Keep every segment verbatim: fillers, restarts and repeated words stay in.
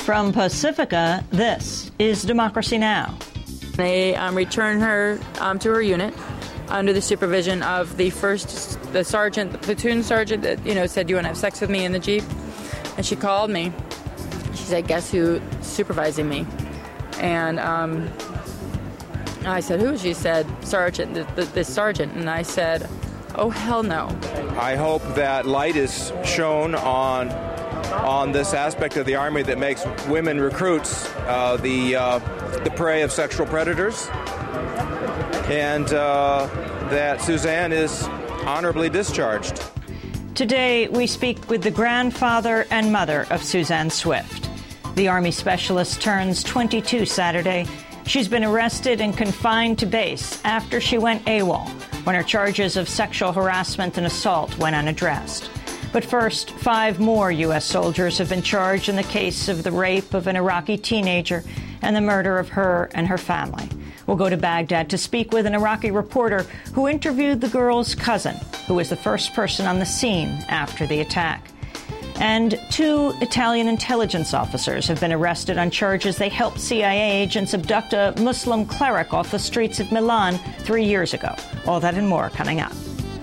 From Pacifica, this is Democracy Now! They um, returned her um, to her unit under the supervision of the first, the sergeant, the platoon sergeant that, you know, said, "You want to have sex with me in the Jeep?" And she called me. She said, "Guess who's supervising me?" And um, I said, "Who?" She said, "Sergeant, the, the, this sergeant." And I said, "Oh, hell no." I hope that light is shown on on this aspect of the Army that makes women recruits uh, the uh, the prey of sexual predators, and uh, that Suzanne is honorably discharged. Today, we speak with the grandfather and mother of Suzanne Swift. The Army specialist turns twenty-two Saturday. She's been arrested and confined to base after she went AWOL, when her charges of sexual harassment and assault went unaddressed. But first, five more U S soldiers have been charged in the case of the rape of an Iraqi teenager and the murder of her and her family. We'll go to Baghdad to speak with an Iraqi reporter who interviewed the girl's cousin, who was the first person on the scene after the attack. And two Italian intelligence officers have been arrested on charges they helped C I A agents abduct a Muslim cleric off the streets of Milan three years ago. All that and more coming up.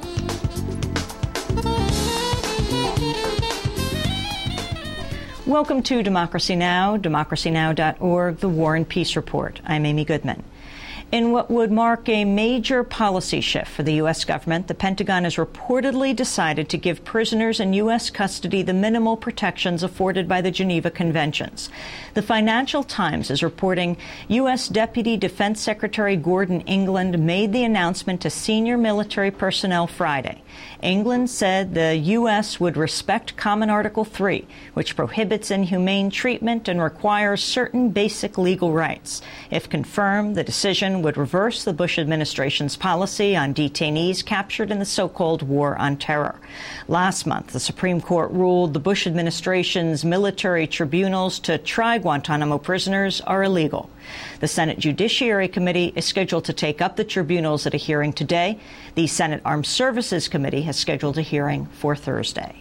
Welcome to Democracy Now!, democracy now dot org, the War and Peace Report. I'm Amy Goodman. In what would mark a major policy shift for the U S government, the Pentagon has reportedly decided to give prisoners in U S custody the minimal protections afforded by the Geneva Conventions. The Financial Times is reporting U S Deputy Defense Secretary Gordon England made the announcement to senior military personnel Friday. England said the U S would respect Common Article three, which prohibits inhumane treatment and requires certain basic legal rights. If confirmed, the decision would reverse the Bush administration's policy on detainees captured in the so-called War on Terror. Last month, the Supreme Court ruled the Bush administration's military tribunals to try Guantanamo prisoners are illegal. The Senate Judiciary Committee is scheduled to take up the tribunals at a hearing today. The Senate Armed Services Committee has scheduled a hearing for Thursday.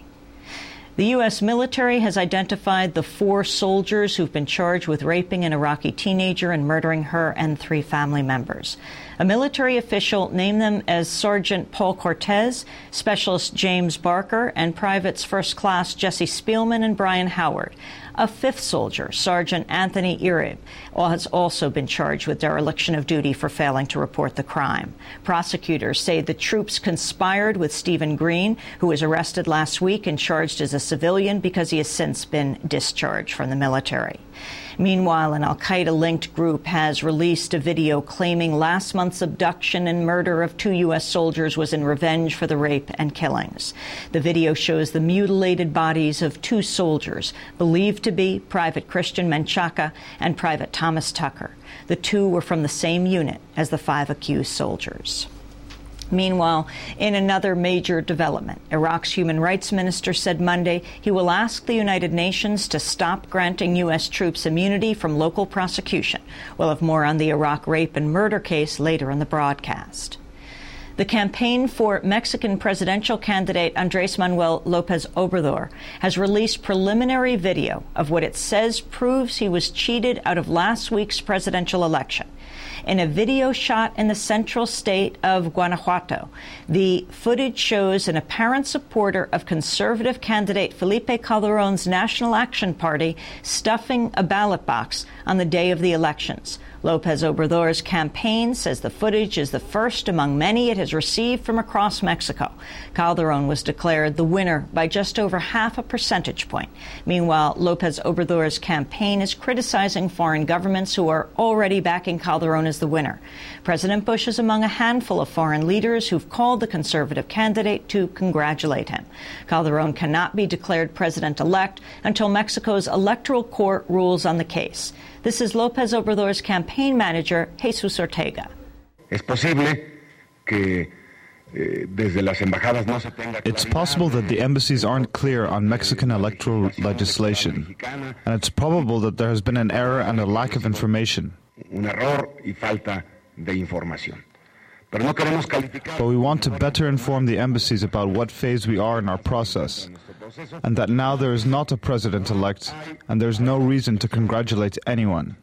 The U S military has identified the four soldiers who've been charged with raping an Iraqi teenager and murdering her and three family members. A military official named them as Sergeant Paul Cortez, Specialist James Barker, and Privates First Class Jesse Spielman and Brian Howard. A fifth soldier, Sergeant Anthony Irib, has also been charged with dereliction of duty for failing to report the crime. Prosecutors say the troops conspired with Stephen Green, who was arrested last week and charged as a civilian because he has since been discharged from the military. Meanwhile, an al-Qaeda-linked group has released a video claiming last month's abduction and murder of two U S soldiers was in revenge for the rape and killings. The video shows the mutilated bodies of two soldiers, believed to be Private Christian Menchaca and Private Thomas Tucker. The two were from the same unit as the five accused soldiers. Meanwhile, in another major development, Iraq's human rights minister said Monday he will ask the United Nations to stop granting U S troops immunity from local prosecution. We'll have more on the Iraq rape and murder case later in the broadcast. The campaign for Mexican presidential candidate Andrés Manuel López Obrador has released preliminary video of what it says proves he was cheated out of last week's presidential election. In a video shot in the central state of Guanajuato, the footage shows an apparent supporter of conservative candidate Felipe Calderón's National Action Party stuffing a ballot box on the day of the elections. López Obrador's campaign says the footage is the first among many it has received from across Mexico. Calderón was declared the winner by just over half a percentage point. Meanwhile, López Obrador's campaign is criticizing foreign governments who are already backing Calderón as the winner. President Bush is among a handful of foreign leaders who've called the conservative candidate to congratulate him. Calderón cannot be declared president-elect until Mexico's electoral court rules on the case. This is López Obrador's campaign manager, Jesus Ortega. Es posible que It's possible that the embassies aren't clear on Mexican electoral legislation, and it's probable that there has been an error and a lack of information. But we want to better inform the embassies about what phase we are in our process, and that now there is not a president-elect, and there is no reason to congratulate anyone.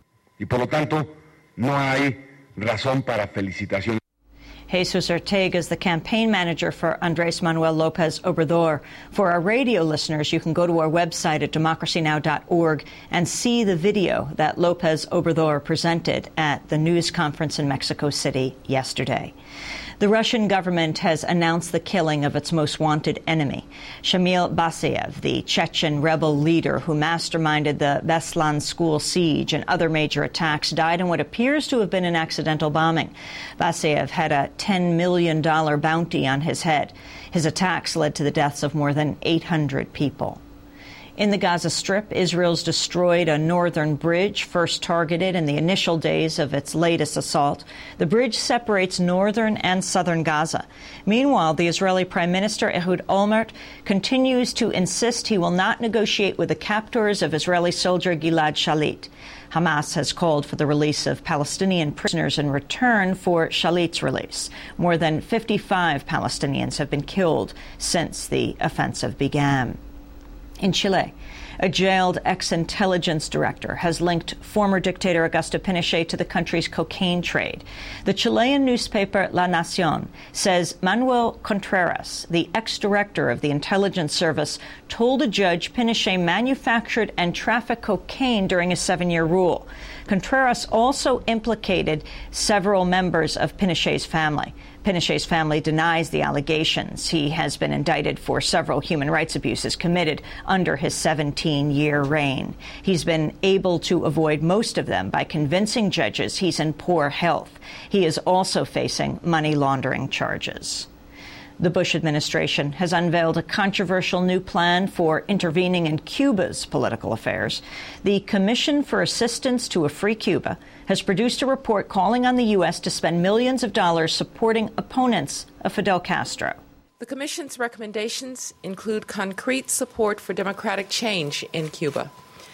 Jesus Ortega is the campaign manager for Andrés Manuel López Obrador. For our radio listeners, you can go to our website at democracy now dot org and see the video that López Obrador presented at the news conference in Mexico City yesterday. The Russian government has announced the killing of its most wanted enemy. Shamil Basayev, the Chechen rebel leader who masterminded the Beslan school siege and other major attacks, died in what appears to have been an accidental bombing. Basayev had a ten million dollars bounty on his head. His attacks led to the deaths of more than eight hundred people. In the Gaza Strip, Israel's destroyed a northern bridge, first targeted in the initial days of its latest assault. The bridge separates northern and southern Gaza. Meanwhile, the Israeli Prime Minister Ehud Olmert continues to insist he will not negotiate with the captors of Israeli soldier Gilad Shalit. Hamas has called for the release of Palestinian prisoners in return for Shalit's release. More than fifty-five Palestinians have been killed since the offensive began. In Chile, a jailed ex-intelligence director has linked former dictator Augusto Pinochet to the country's cocaine trade. The Chilean newspaper La Nación says Manuel Contreras, the ex-director of the intelligence service, told a judge Pinochet manufactured and trafficked cocaine during his seven-year rule. Contreras also implicated several members of Pinochet's family. Pinochet's family denies the allegations. He has been indicted for several human rights abuses committed under his seventeen-year reign. He's been able to avoid most of them by convincing judges he's in poor health. He is also facing money laundering charges. The Bush administration has unveiled a controversial new plan for intervening in Cuba's political affairs. The Commission for Assistance to a Free Cuba has produced a report calling on the U S to spend millions of dollars supporting opponents of Fidel Castro. The Commission's recommendations include concrete support for democratic change in Cuba.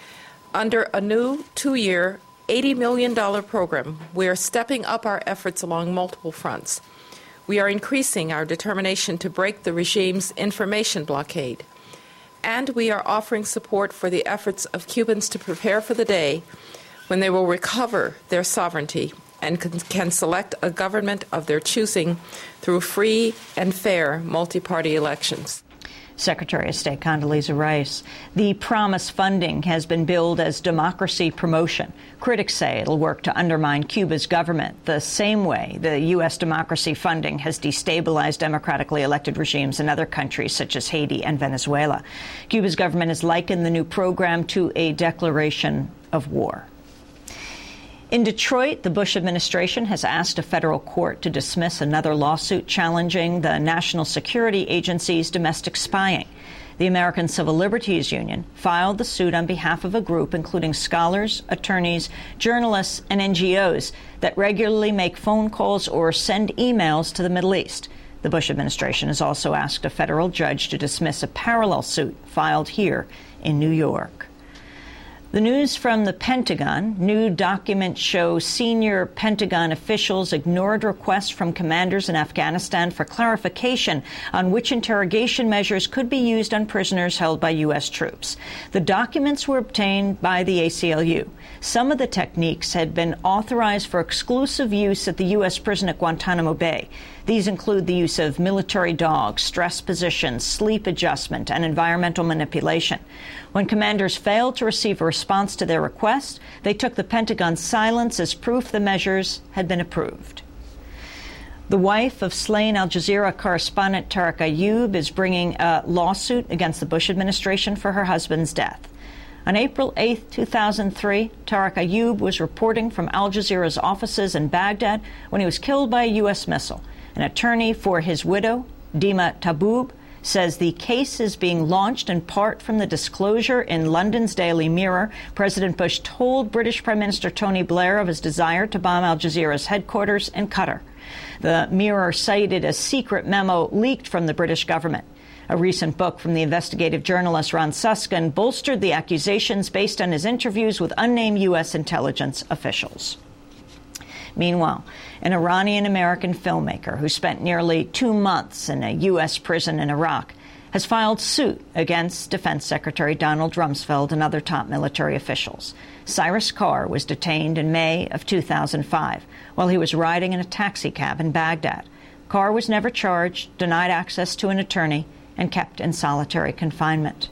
Under a new two-year, eighty million dollars program, we are stepping up our efforts along multiple fronts. We are increasing our determination to break the regime's information blockade. And we are offering support for the efforts of Cubans to prepare for the day when they will recover their sovereignty and can, can select a government of their choosing through free and fair multi-party elections. Secretary of State Condoleezza Rice. The promised funding has been billed as democracy promotion. Critics say it'll work to undermine Cuba's government the same way the U S democracy funding has destabilized democratically elected regimes in other countries such as Haiti and Venezuela. Cuba's government has likened the new program to a declaration of war. In Detroit, the Bush administration has asked a federal court to dismiss another lawsuit challenging the National Security Agency's domestic spying. The American Civil Liberties Union filed the suit on behalf of a group including scholars, attorneys, journalists, and N G Os that regularly make phone calls or send emails to the Middle East. The Bush administration has also asked a federal judge to dismiss a parallel suit filed here in New York. The news from the Pentagon. New documents show senior Pentagon officials ignored requests from commanders in Afghanistan for clarification on which interrogation measures could be used on prisoners held by U S troops. The documents were obtained by the A C L U. Some of the techniques had been authorized for exclusive use at the U S prison at Guantanamo Bay. These include the use of military dogs, stress positions, sleep adjustment, and environmental manipulation. When commanders failed to receive a response to their request, they took the Pentagon's silence as proof the measures had been approved. The wife of slain Al Jazeera correspondent Tariq Ayoub is bringing a lawsuit against the Bush administration for her husband's death. On April eighth, two thousand three, Tariq Ayoub was reporting from Al Jazeera's offices in Baghdad when he was killed by a U S missile. An attorney for his widow, Dima Taboub, says the case is being launched in part from the disclosure in London's Daily Mirror. President Bush told British Prime Minister Tony Blair of his desire to bomb Al Jazeera's headquarters in Qatar. The Mirror cited a secret memo leaked from the British government. A recent book from the investigative journalist Ron Susskind bolstered the accusations based on his interviews with unnamed U S intelligence officials. Meanwhile, an Iranian-American filmmaker who spent nearly two months in a U S prison in Iraq has filed suit against Defense Secretary Donald Rumsfeld and other top military officials. Cyrus Carr was detained in May of two thousand five while he was riding in a taxi cab in Baghdad. Carr was never charged, denied access to an attorney, and kept in solitary confinement.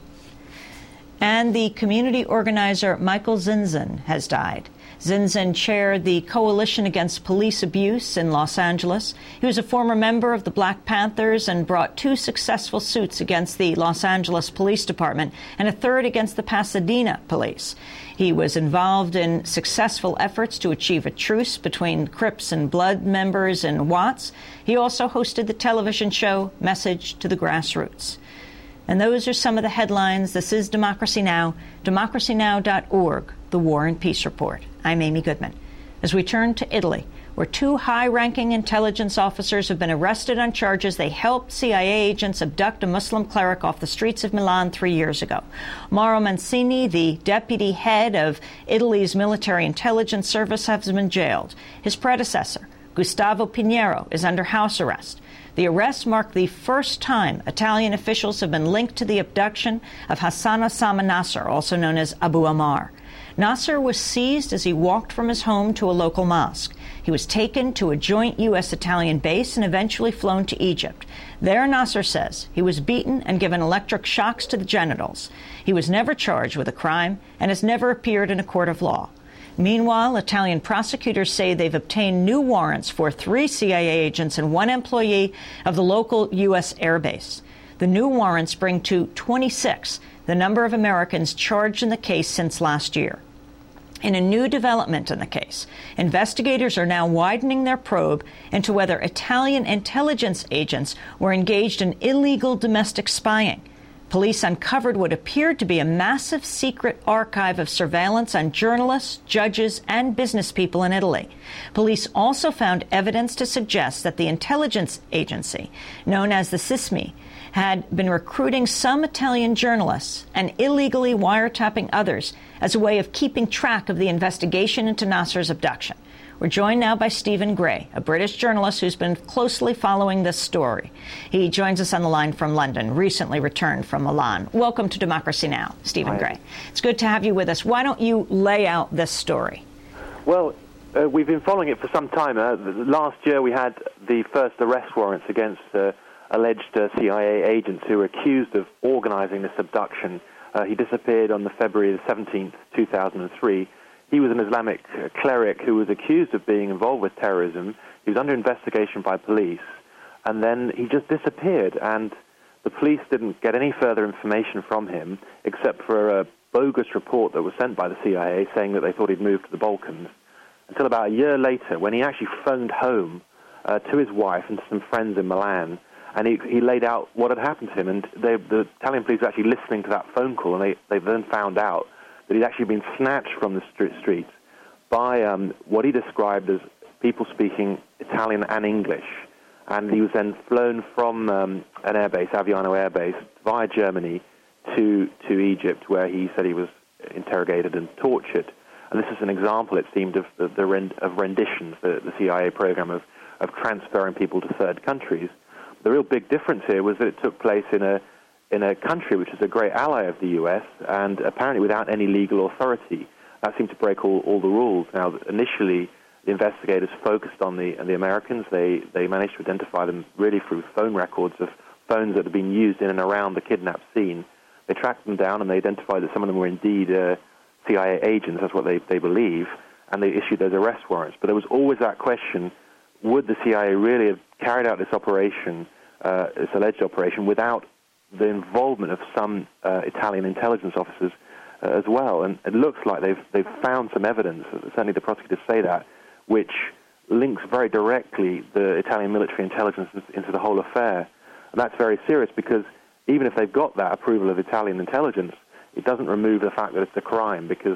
And the community organizer Michael Zinzin has died. Zinzin chaired the Coalition Against Police Abuse in Los Angeles. He was a former member of the Black Panthers and brought two successful suits against the Los Angeles Police Department and a third against the Pasadena Police. He was involved in successful efforts to achieve a truce between Crips and Blood members in Watts. He also hosted the television show Message to the Grassroots. And those are some of the headlines. This is Democracy Now!, democracy now dot org, the War and Peace Report. I'm Amy Goodman. As we turn to Italy, where two high-ranking intelligence officers have been arrested on charges they helped C I A agents abduct a Muslim cleric off the streets of Milan three years ago. Mauro Mancini, the deputy head of Italy's military intelligence service, has been jailed. His predecessor, Gustavo Pinheiro, is under house arrest. The arrest marked the first time Italian officials have been linked to the abduction of Hassan Osama Nasser, also known as Abu Ammar. Nasser was seized as he walked from his home to a local mosque. He was taken to a joint U S-Italian base and eventually flown to Egypt. There, Nasser says, he was beaten and given electric shocks to the genitals. He was never charged with a crime and has never appeared in a court of law. Meanwhile, Italian prosecutors say they've obtained new warrants for three C I A agents and one employee of the local U S airbase. The new warrants bring to twenty-six the number of Americans charged in the case since last year. In a new development in the case, investigators are now widening their probe into whether Italian intelligence agents were engaged in illegal domestic spying. Police uncovered what appeared to be a massive secret archive of surveillance on journalists, judges, and business people in Italy. Police also found evidence to suggest that the intelligence agency, known as the SISMI, had been recruiting some Italian journalists and illegally wiretapping others as a way of keeping track of the investigation into Nasser's abduction. We're joined now by Stephen Gray, a British journalist who's been closely following this story. He joins us on the line from London, recently returned from Milan. Welcome to Democracy Now!, Stephen Hi. Gray. It's good to have you with us. Why don't you lay out this story? Well, uh, we've been following it for some time. Uh, last year we had the first arrest warrants against uh, alleged uh, C I A agents who were accused of organizing this abduction. Uh, he disappeared on the February the seventeenth, two thousand three. He was an Islamic cleric who was accused of being involved with terrorism. He was under investigation by police, and then he just disappeared, and the police didn't get any further information from him except for a bogus report that was sent by the C I A saying that they thought he'd moved to the Balkans, until about a year later when he actually phoned home uh, to his wife and to some friends in Milan, and he, he laid out what had happened to him, and they, the Italian police were actually listening to that phone call, and they, they then found out that he'd actually been snatched from the streets by um, what he described as people speaking Italian and English. And he was then flown from um, an airbase, Aviano airbase, via Germany to, to Egypt, where he said he was interrogated and tortured. And this is an example, it seemed, of the, the rend, of renditions, the, the C I A program of, of transferring people to third countries. The real big difference here was that it took place in a in a country which is a great ally of the U S, and apparently without any legal authority. That seemed to break all, all the rules. Now, initially, the investigators focused on the, on the Americans. They, they managed to identify them really through phone records of phones that had been used in and around the kidnap scene. They tracked them down, and they identified that some of them were indeed uh, C I A agents, that's what they, they believe, and they issued those arrest warrants. But there was always that question, would the C I A really have carried out this operation, uh, this alleged operation, without the involvement of some uh, Italian intelligence officers uh, as well? And it looks like they've they've found some evidence, certainly the prosecutors say that, which links very directly the Italian military intelligence into the whole affair. And that's very serious, because even if they've got that approval of Italian intelligence, it doesn't remove the fact that it's a crime, because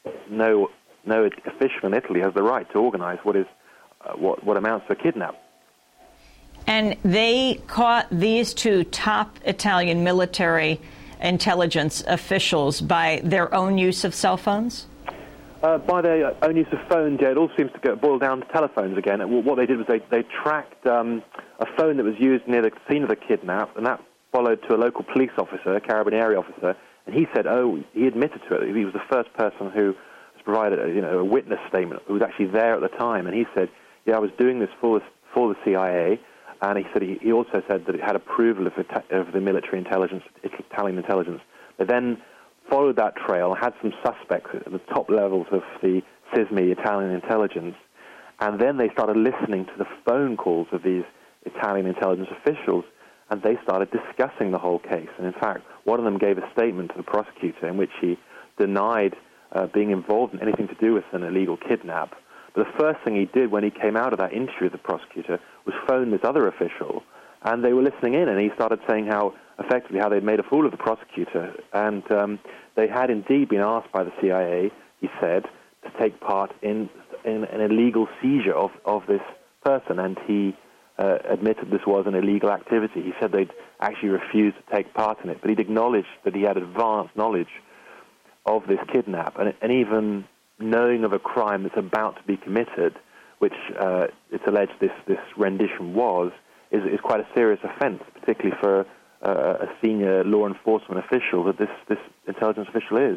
no no official in Italy has the right to organize what is uh, what what amounts to a kidnap. And they caught these two top Italian military intelligence officials by their own use of cell phones? Uh, by their own use of phones, yeah, it all seems to go, boil down to telephones again. What they did was they, they tracked um, a phone that was used near the scene of the kidnap, and that followed to a local police officer, a Carabinieri officer, and he said, oh, he admitted to it. He was the first person who provided a, you know, a witness statement, who was actually there at the time, and he said, yeah, I was doing this for the, for the C I A, and he said he, he also said that it had approval of, of the military intelligence, Italian intelligence. They then followed that trail, had some suspects at the top levels of the SISMI, Italian intelligence, and then they started listening to the phone calls of these Italian intelligence officials, and they started discussing the whole case. And in fact, one of them gave a statement to the prosecutor in which he denied uh, being involved in anything to do with an illegal kidnap. But the first thing he did when he came out of that interview with the prosecutor was phone this other official, and they were listening in, and he started saying how effectively how they'd made a fool of the prosecutor, and um, they had indeed been asked by the C I A, he said, to take part in, in an illegal seizure of, of this person, and he uh, admitted this was an illegal activity. He said they'd actually refused to take part in it, but he'd acknowledged that he had advanced knowledge of this kidnap, and, and even knowing of a crime that's about to be committed, which uh, it's alleged this, this rendition was, is, is quite a serious offence, particularly for Uh, a senior law enforcement official that this, this intelligence official is.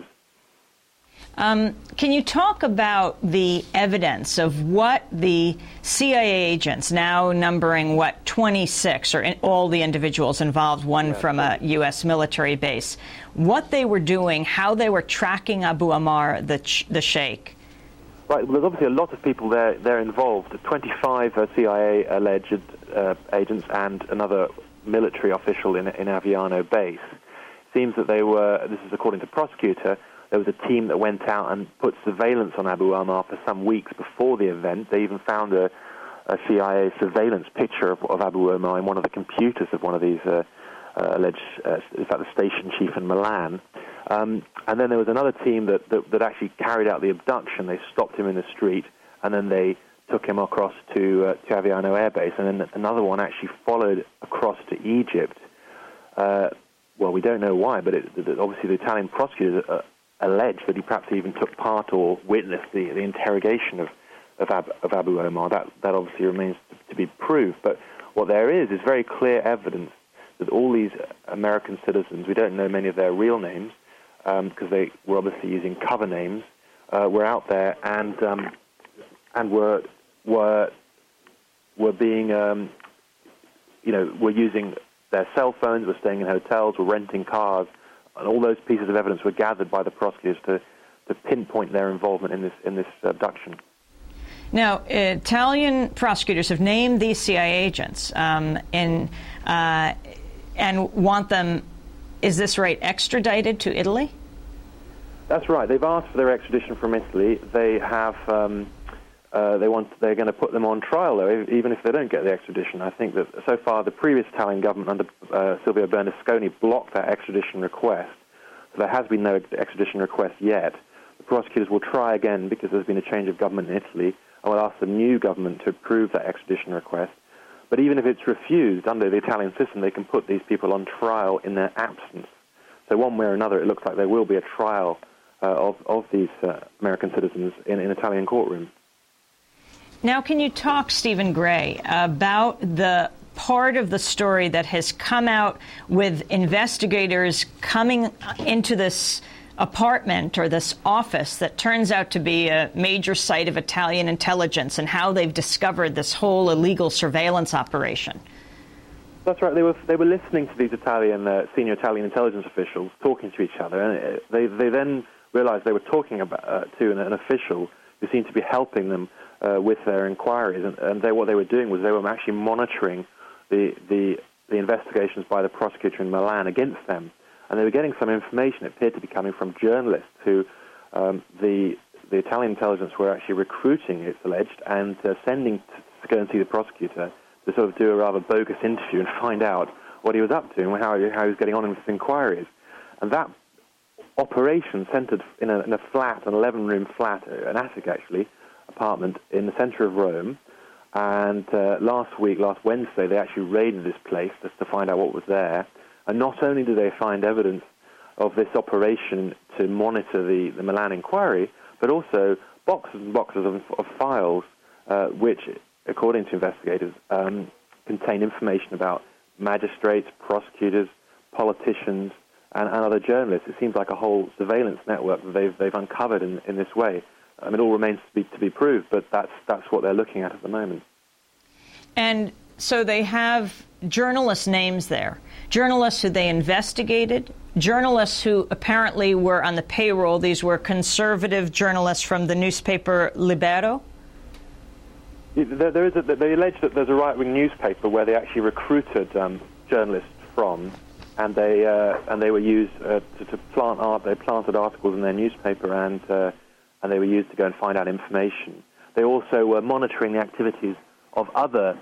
Um, can you talk about the evidence of what the C I A agents, now numbering, what, twenty-six, or in, all the individuals involved, one yeah. from a U S military base, what they were doing, how they were tracking Abu Ammar, the, the sheikh? Right, well, there's obviously a lot of people there, there involved. twenty-five uh, C I A alleged uh, agents and another military official in, in Aviano base. It seems that they were, this is according to the prosecutor, there was a team that went out and put surveillance on Abu Ammar for some weeks before the event. They even found a, a C I A surveillance picture of, of Abu Ammar in one of the computers of one of these uh, uh, alleged, uh, in fact, the station chief in Milan. Um, and then there was another team that, that, that actually carried out the abduction. They stopped him in the street, and then they took him across to, uh, to Aviano Air Base, and then another one actually followed across to Egypt. Uh, well, we don't know why, but it, it, obviously the Italian prosecutors uh, allege that he perhaps even took part or witnessed the, the interrogation of, of, Ab, of Abu Ammar. That, that obviously remains to, to be proved. But what there is is very clear evidence that all these American citizens, we don't know many of their real names, um, because they were obviously using cover names, uh, were out there and um, and were were were being, um, you know, were using their cell phones, were staying in hotels, were renting cars, and all those pieces of evidence were gathered by the prosecutors to, to pinpoint their involvement in this in this abduction. Now, Italian prosecutors have named these C I A agents um, in, uh, and want them, is this right, extradited to Italy? That's right. They've asked for their extradition from Italy. They have... Um, Uh, they want, they're going to put them on trial, though, even if they don't get the extradition. I think that so far the previous Italian government under uh, Silvio Berlusconi blocked that extradition request. So there has been no extradition request yet. The prosecutors will try again because there's been a change of government in Italy, and will ask the new government to approve that extradition request. But even if it's refused under the Italian system, they can put these people on trial in their absence. So one way or another, it looks like there will be a trial uh, of, of these uh, American citizens in an Italian courtroom. Now, can you talk, Stephen Gray, about the part of the story that has come out with investigators coming into this apartment or this office that turns out to be a major site of Italian intelligence, and how they've discovered this whole illegal surveillance operation? That's right. They were they were listening to these Italian uh, senior Italian intelligence officials talking to each other, and they they then realized they were talking about uh, to an, an official who seemed to be helping them Uh, with their inquiries, and, and they, what they were doing was they were actually monitoring the, the the investigations by the prosecutor in Milan against them, and they were getting some information. It appeared to be coming from journalists who um, the the Italian intelligence were actually recruiting, it's alleged, and uh, sending to, to go and see the prosecutor to sort of do a rather bogus interview and find out what he was up to and how, how he was getting on in his inquiries. And that operation centered in a, in a flat, an eleven-room flat, an attic actually, apartment in the center of Rome, and uh, last week, last Wednesday, they actually raided this place just to find out what was there. And not only did they find evidence of this operation to monitor the, the Milan inquiry, but also boxes and boxes of, of files uh, which, according to investigators, um, contain information about magistrates, prosecutors, politicians, and, and other journalists. It seems like a whole surveillance network that they've, they've uncovered in, in this way. Um, it all remains to be, to be proved, but that's, that's what they're looking at at the moment. And so they have journalist names there, journalists who they investigated, journalists who apparently were on the payroll. These were conservative journalists from the newspaper Libero. There, there is a, they allege that there's a right-wing newspaper where they actually recruited um, journalists from, and they uh, and they were used uh, to, to plant art. They planted articles in their newspaper, and uh, and they were used to go and find out information. They also were monitoring the activities of other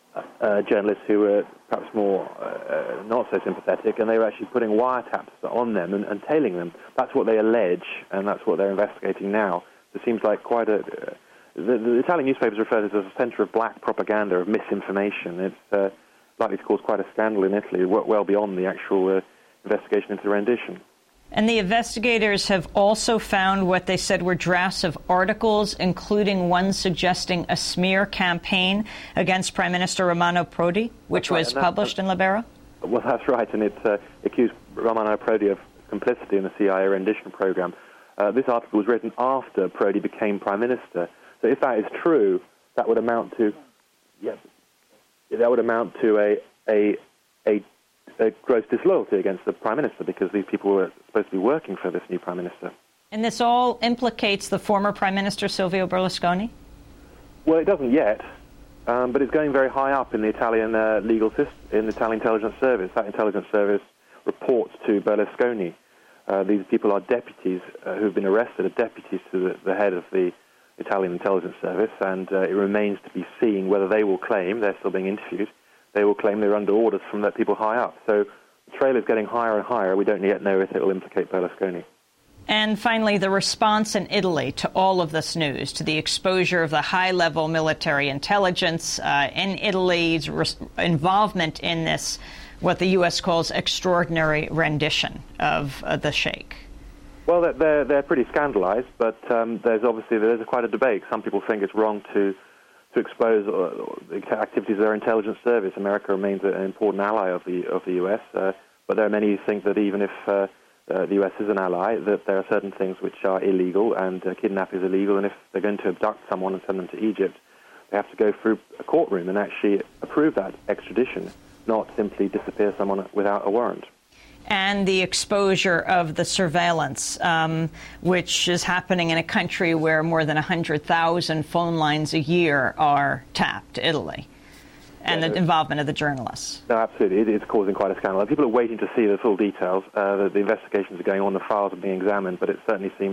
uh, journalists who were perhaps more uh, not so sympathetic, and they were actually putting wiretaps on them and, and tailing them. That's what they allege, and that's what they're investigating now. It seems like quite a... Uh, the, the Italian newspapers refer to it as a centre of black propaganda, of misinformation. It's uh, likely to cause quite a scandal in Italy, well beyond the actual uh, investigation into the rendition. And the investigators have also found what they said were drafts of articles, including one suggesting a smear campaign against Prime Minister Romano Prodi, which right, was published in Libero? Well, that's right, and it uh, accused Romano Prodi of complicity in the C I A rendition program. Uh, this article was written after Prodi became Prime Minister. So if that is true, that would amount to, yeah, that would amount to a a a a gross disloyalty against the Prime Minister, because these people were supposed to be working for this new Prime Minister. And this all implicates the former Prime Minister Silvio Berlusconi? Well, it doesn't yet, um, but it's going very high up in the Italian uh, legal system, in the Italian intelligence service. That intelligence service reports to Berlusconi. Uh, these people are deputies uh, who've been arrested, are deputies to the, the head of the Italian intelligence service, and uh, it remains to be seen whether they will claim, they're still being interviewed, they will claim they're under orders from the people high up. So the trail is getting higher and higher. We don't yet know if it will implicate Berlusconi. And finally, the response in Italy to all of this news, to the exposure of the high-level military intelligence uh, in Italy's res- involvement in this, what the U S calls extraordinary rendition of uh, the Sheikh. Well, they're, they're pretty scandalized, but um, there's obviously there's quite a debate. Some people think it's wrong to to expose uh, the activities of their intelligence service. America remains an important ally of the of the U S, uh, but there are many who think that even if uh, uh, the U S is an ally, that there are certain things which are illegal, and uh, kidnapping is illegal, and if they're going to abduct someone and send them to Egypt, they have to go through a courtroom and actually approve that extradition, not simply disappear someone without a warrant. And the exposure of the surveillance, um, which is happening in a country where more than one hundred thousand phone lines a year are tapped, Italy, and yeah, the involvement of the journalists. No, absolutely. It, it's causing quite a scandal. People are waiting to see the full details. Uh, the, the investigations are going on, the files are being examined, but it certainly seems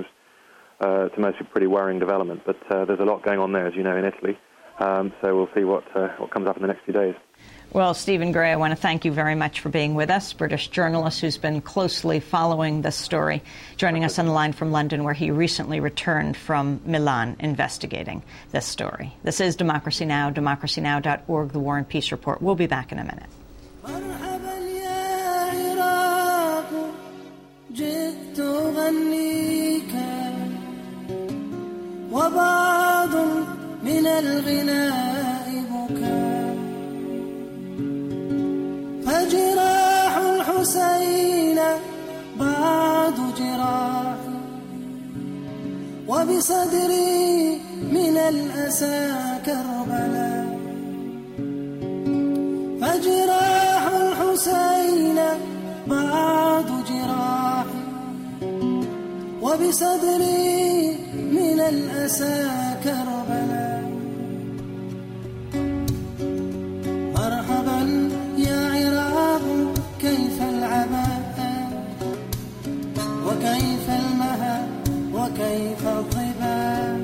uh, to most people a pretty worrying development. But uh, there's a lot going on there, as you know, in Italy. Um, so we'll see what, uh, what comes up in the next few days. Well, Stephen Gray, I want to thank you very much for being with us, British journalist who's been closely following this story, joining us on the line from London, where he recently returned from Milan investigating this story. This is Democracy Now!, democracy now dot org, The War and Peace Report. We'll be back in a minute. فجراح الحسين بعد جراحي وبصدري من الأسى كربلاء فجراح الحسين بعد جراحي وبصدري من الأسى كربلاء مرحبا يا عراق كيف العباء وكيف المها وكيف الظباء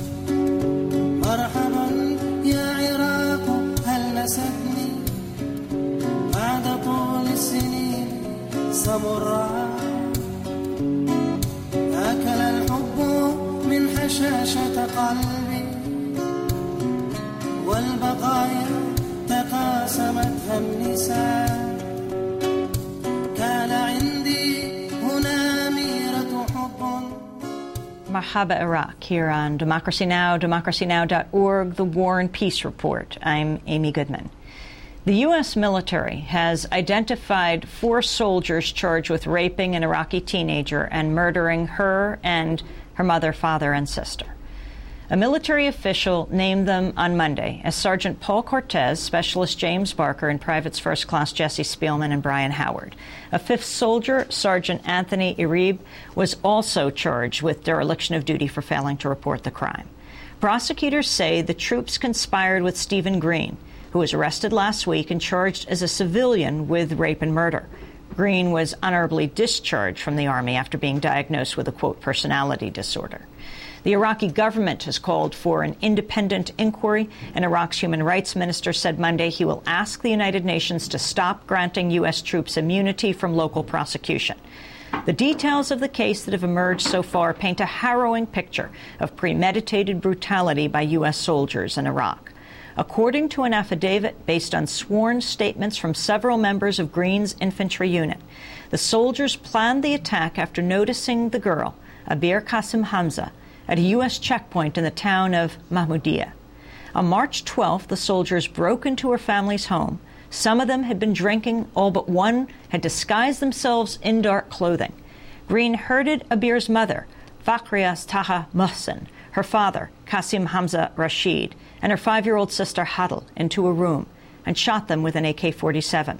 مرحبا يا عراق هل نسبني بعد طول السنين سمرا أكل الحب من حشاشة قلبي والبقايا تقاسمتها النساء كان عندي هنا ميرة حب. Marhaba Iraq here on Democracy Now!, democracy now dot org, The War and Peace Report. I'm Amy Goodman. The U S military has identified four soldiers charged with raping an Iraqi teenager and murdering her and her mother, father, and sister. A military official named them on Monday as Sergeant Paul Cortez, Specialist James Barker, and Privates First Class Jesse Spielman and Brian Howard. A fifth soldier, Sergeant Anthony Irib, was also charged with dereliction of duty for failing to report the crime. Prosecutors say the troops conspired with Stephen Green, who was arrested last week and charged as a civilian with rape and murder. Green was honorably discharged from the Army after being diagnosed with a, quote, personality disorder. The Iraqi government has called for an independent inquiry, and Iraq's human rights minister said Monday he will ask the United Nations to stop granting U S troops immunity from local prosecution. The details of the case that have emerged so far paint a harrowing picture of premeditated brutality by U S soldiers in Iraq. According to an affidavit based on sworn statements from several members of Green's infantry unit, the soldiers planned the attack after noticing the girl, Abir Qasim Hamza, at a U S checkpoint in the town of Mahmudiyah. On March twelfth, the soldiers broke into her family's home. Some of them had been drinking, all but one had disguised themselves in dark clothing. Green herded Abir's mother, Fakhriya Taha Mohsen, her father, Qasim Hamza Rashid, and her five-year-old sister Hadl into a room and shot them with an A K forty-seven.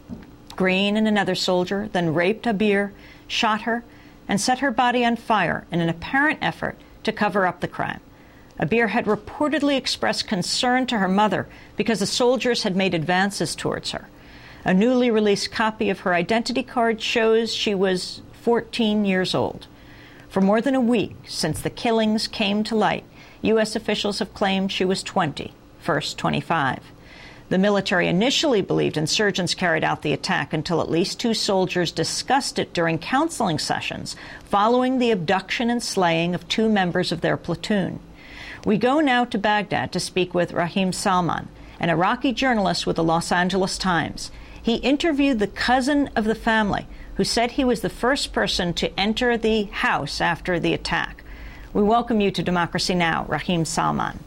Green and another soldier then raped Abir, shot her, and set her body on fire in an apparent effort to cover up the crime. Abir had reportedly expressed concern to her mother because the soldiers had made advances towards her. A newly released copy of her identity card shows she was fourteen years old. For more than a week since the killings came to light, U S officials have claimed she was twenty, first twenty-five. The military initially believed insurgents carried out the attack until at least two soldiers discussed it during counseling sessions following the abduction and slaying of two members of their platoon. We go now to Baghdad to speak with Rahim Salman, an Iraqi journalist with the Los Angeles Times. He interviewed the cousin of the family, who said he was the first person to enter the house after the attack. We welcome you to Democracy Now!, Rahim Salman.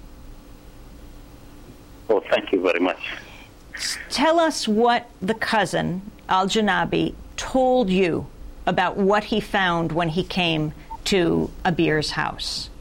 Well, thank you very much. Tell us what the cousin, Al-Janabi, told you about what he found when he came to Abir's house.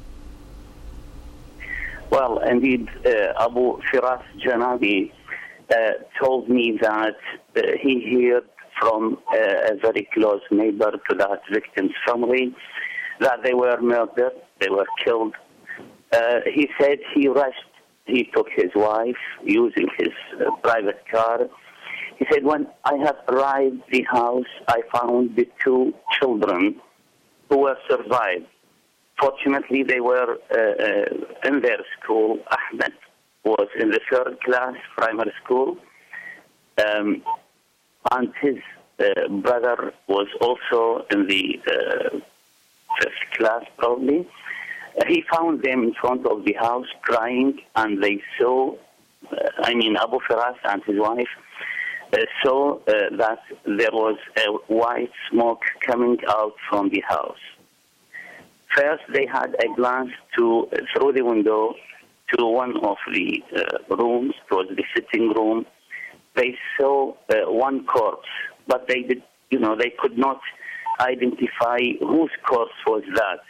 Well, indeed, uh, Abu Firas Janabi uh, told me that uh, he heard from uh, a very close neighbor to that victim's family that they were murdered, they were killed. Uh, he said he rushed. He took his wife using his uh, private car. He said, when I have arrived at the house, I found the two children who were survived. Fortunately, they were uh, uh, in their school. Ahmed was in the third class, primary school, um, and his uh, brother was also in the uh, fifth class, probably. He found them in front of the house crying, and they saw, uh, I mean, Abu Firas and his wife uh, saw uh, that there was a white smoke coming out from the house. First, they had a glance to uh, through the window to one of the uh, rooms, towards the sitting room. They saw uh, one corpse, but they did, you know, they could not identify whose corpse was that.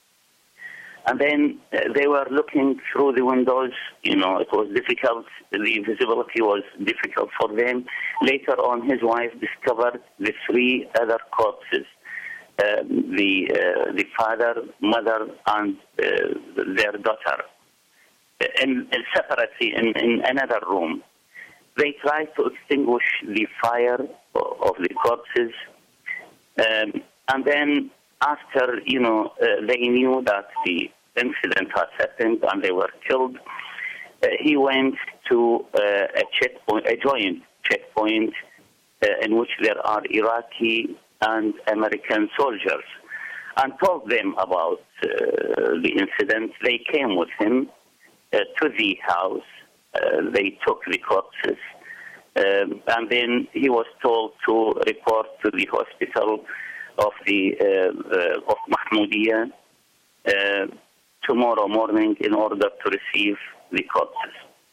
And then uh, they were looking through the windows. You know, it was difficult. The visibility was difficult for them. Later on, his wife discovered the three other corpses, uh, the uh, the father, mother, and uh, their daughter, in, in separately in, in another room. They tried to extinguish the fire of the corpses, um, and then after, you know, uh, they knew that the incident had happened and they were killed, uh, he went to uh, a checkpoint, a joint checkpoint uh, in which there are Iraqi and American soldiers, and told them about uh, the incident. They came with him uh, to the house. Uh, they took the corpses, um, and then he was told to report to the hospital of the uh, uh, of Mahmudiyah. uh, tomorrow morning in order to receive the corpses.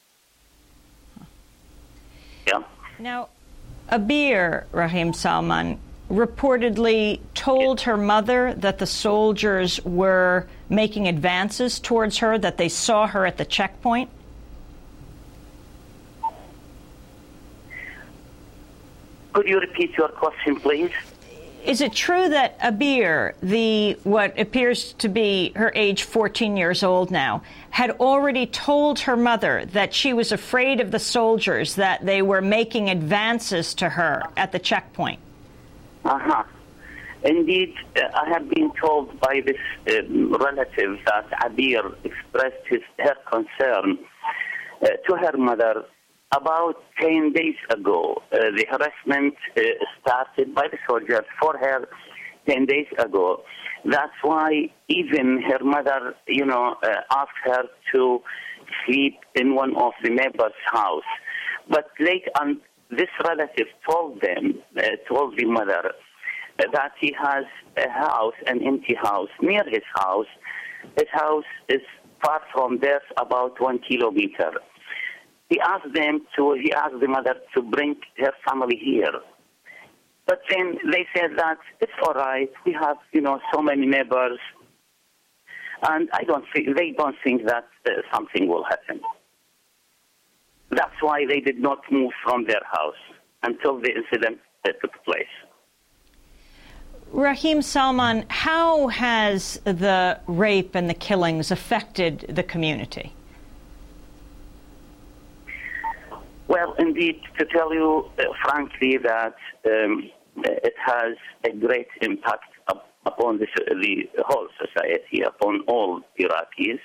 Yeah. Now, Abir Rahim Salman reportedly told her mother that the soldiers were making advances towards her, that they saw her at the checkpoint. Could you repeat your question, please? Is it true that Abir, the what appears to be her age fourteen years old now, had already told her mother that she was afraid of the soldiers, that they were making advances to her at the checkpoint? Uh-huh. Indeed, uh, I have been told by this um, relative that Abir expressed his, her concern uh, to her mother about ten days ago. Uh, the harassment uh, started by the soldiers for her ten days ago. That's why even her mother, you know, uh, asked her to sleep in one of the neighbor's house. But late on, this relative told them, uh, told the mother, uh, that he has a house, an empty house, near his house. His house is far from there, about one kilometer. He asked them to, he asked the mother to bring her family here. But then they said that it's all right, we have, you know, so many neighbors, and I don't think, they don't think that uh, something will happen. That's why they did not move from their house until the incident uh, took place. Rahim Salman, how has the rape and the killings affected the community? Well, indeed, to tell you uh, frankly that um, it has a great impact up, upon the, the whole society, upon all Iraqis.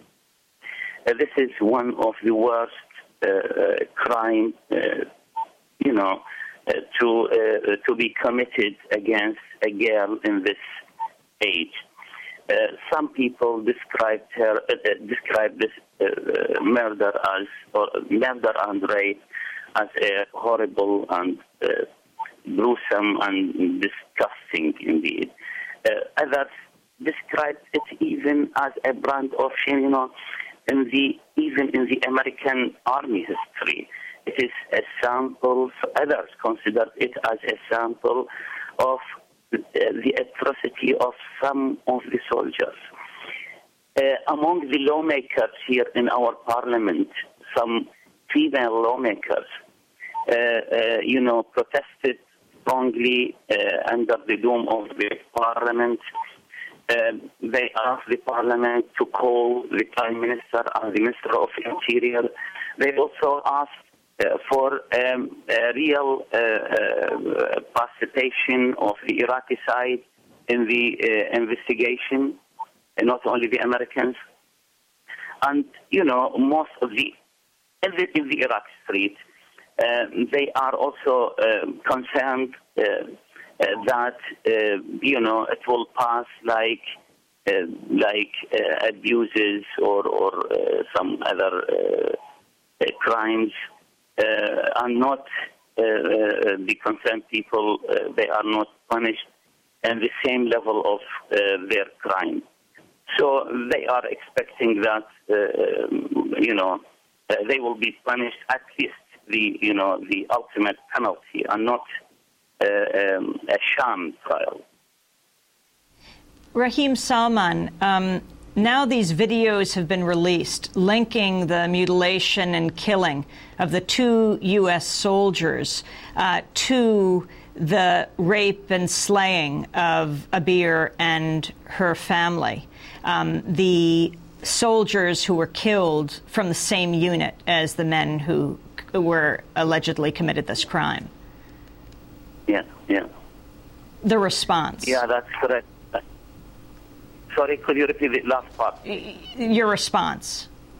Uh, this is one of the worst uh, uh, crime, uh, you know, uh, to uh, to be committed against a girl in this age. Uh, some people described her, uh, described this uh, murder as, or murder and rape as a horrible and uh, gruesome and disgusting indeed. Uh, others described it even as a brand of shame, you know, in the, even in the American Army history. It is a sample, others considered it as a sample of the atrocity of some of the soldiers. Uh, among the lawmakers here in our parliament, some female lawmakers, uh, uh, you know, protested strongly uh, under the dome of the parliament. Uh, they asked the parliament to call the prime minister and the minister of interior. They also asked Uh, for um, a real uh, uh, participation of the Iraqi side in the uh, investigation, and not only the Americans. And, you know, most of the, in the, in the Iraq street, uh, they are also uh, concerned uh, uh, that, uh, you know, it will pass like, uh, like uh, abuses or, or uh, some other uh, uh, crimes. Uh, are not uh, uh, the concerned people, uh, they are not punished at the same level of uh, their crime. So they are expecting that, uh, you know, uh, they will be punished at least the, you know, the ultimate penalty and not uh, um, a sham trial. Rahim Salman, um, now these videos have been released linking the mutilation and killing of the two U S soldiers uh, to the rape and slaying of Abir and her family, um, the soldiers who were killed from the same unit as the men who were allegedly committed this crime. Yeah, yeah. The response. Yeah, that's correct. Sorry, could you repeat the last part? Your response.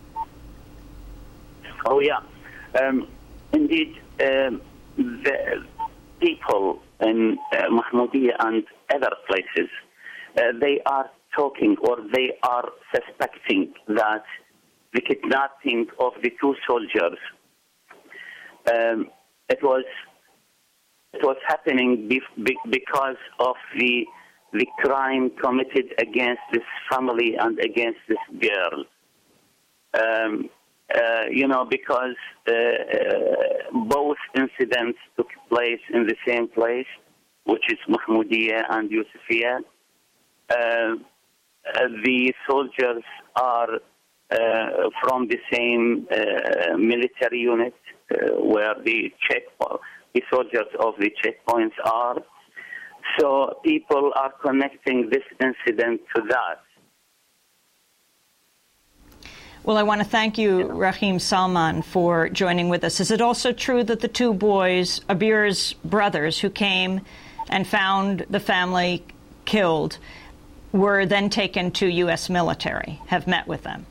Oh, yeah. Um, indeed, um, the people in uh, Mahmoudiyya and other places, uh, they are talking or they are suspecting that the kidnapping of the two soldiers, um, it was it was happening be- be- because of the the crime committed against this family and against this girl. Um, uh, you know, because uh, uh, both incidents took place in the same place, which is Mahmoudiyya and Yusufiyya. Uh, uh, the soldiers are uh, from the same uh, military unit uh, where the check the soldiers of the checkpoints are. So people are connecting this incident to that. Well, I want to thank you, Rahim Salman, for joining with us. Is it also true that the two boys, Abir's brothers, who came and found the family killed, were then taken to U S military, have met with them?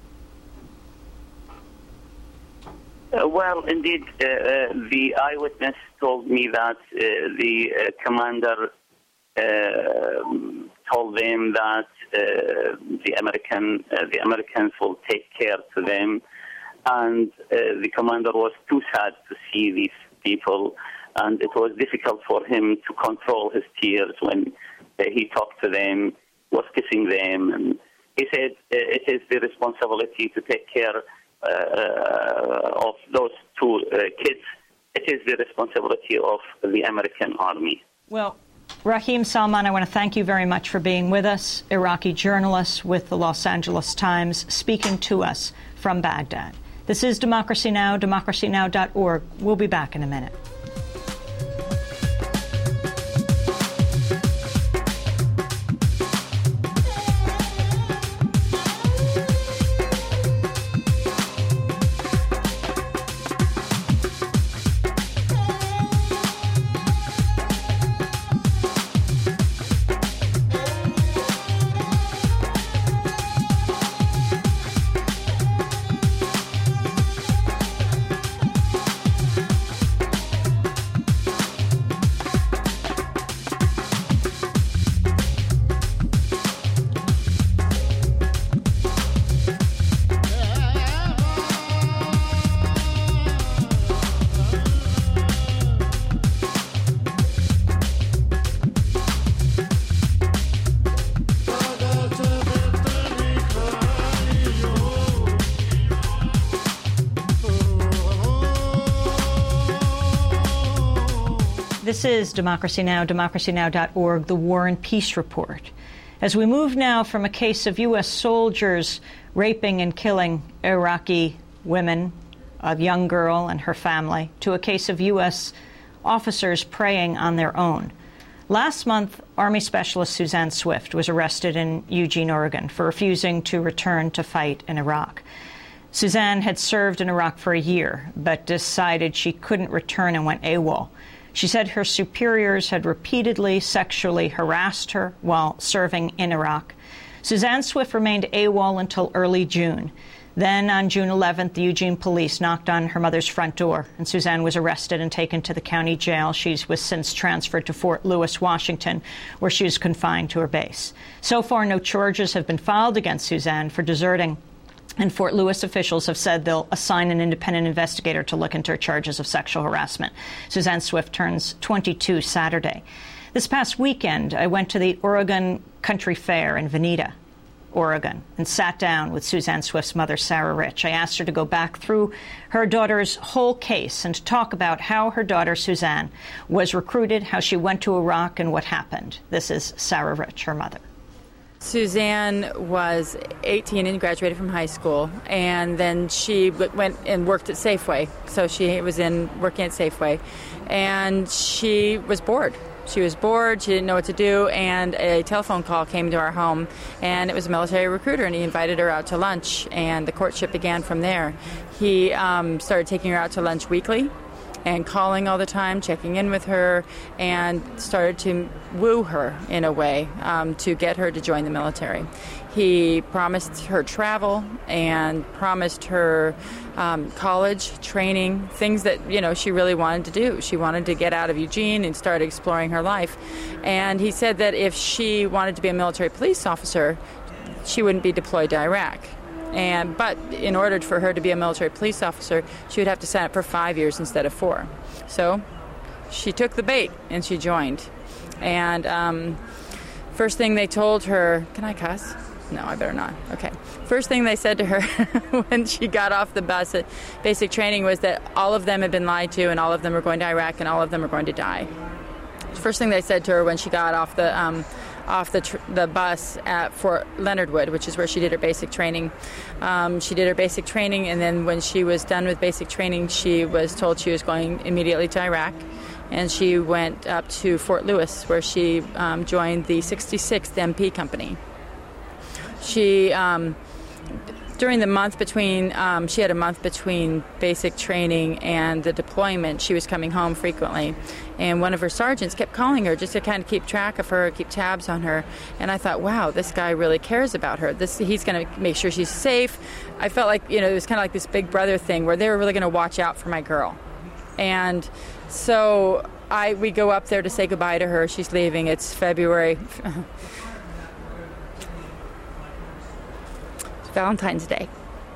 Uh, well, indeed, uh, uh, the eyewitness told me that uh, the uh, commander uh, told them that uh, the American uh, the Americans will take care to them, and uh, the commander was too sad to see these people, and it was difficult for him to control his tears when uh, he talked to them, was kissing them, and he said uh, it is the responsibility to take care Uh, of those two uh, kids. It is the responsibility of the American army. Well, Rahim Salman, I want to thank you very much for being with us, Iraqi journalist with the Los Angeles Times, speaking to us from Baghdad. This is Democracy Now!, democracy now dot org. We'll be back in a minute. This is Democracy Now!, democracy now dot org, the War and Peace Report. As we move now from a case of U S soldiers raping and killing Iraqi women, a young girl and her family, to a case of U S officers preying on their own. Last month, Army Specialist Suzanne Swift was arrested in Eugene, Oregon, for refusing to return to fight in Iraq. Suzanne had served in Iraq for a year, but decided she couldn't return and went AWOL. She said her superiors had repeatedly sexually harassed her while serving in Iraq. Suzanne Swift remained AWOL until early June. Then, on June eleventh, the Eugene police knocked on her mother's front door, and Suzanne was arrested and taken to the county jail. She was since transferred to Fort Lewis, Washington, where she was confined to her base. So far, no charges have been filed against Suzanne for deserting, and Fort Lewis officials have said they'll assign an independent investigator to look into her charges of sexual harassment. Suzanne Swift turns twenty-two Saturday. This past weekend, I went to the Oregon Country Fair in Veneta, Oregon, and sat down with Suzanne Swift's mother, Sarah Rich. I asked her to go back through her daughter's whole case and to talk about how her daughter, Suzanne, was recruited, how she went to Iraq, and what happened. This is Sarah Rich, her mother. Suzanne was eighteen and graduated from high school, and then she went and worked at Safeway. So she was in working at Safeway, and she was bored. She was bored, she didn't know what to do, and a telephone call came to our home, and it was a military recruiter, and he invited her out to lunch, and the courtship began from there. He um, started taking her out to lunch weekly and calling all the time, checking in with her, and started to woo her in a way um, to get her to join the military. He promised her travel and promised her um, college, training, things that, you know, she really wanted to do. She wanted to get out of Eugene and start exploring her life. And he said that if she wanted to be a military police officer, she wouldn't be deployed to Iraq. And but in order for her to be a military police officer, she would have to sign up for five years instead of four. So she took the bait and she joined. And um, first thing they told her, can I cuss? No, I better not. Okay. First thing they said to her when she got off the bus at basic training was that all of them had been lied to and all of them were going to Iraq and all of them are going to die. First thing they said to her when she got off the um, off the tr- the bus at Fort Leonard Wood, which is where she did her basic training. Um, she did her basic training, and then when she was done with basic training, she was told she was going immediately to Iraq, and she went up to Fort Lewis, where she um, joined the sixty-sixth M P Company. She, um, during the month between, um, she had a month between basic training and the deployment, she was coming home frequently. And one of her sergeants kept calling her just to kind of keep track of her, keep tabs on her. And I thought, wow, this guy really cares about her. This, he's going to make sure she's safe. I felt like, you know, it was kind of like this big brother thing where they were really going to watch out for my girl. And so I we go up there to say goodbye to her. She's leaving. It's February. It's Valentine's Day.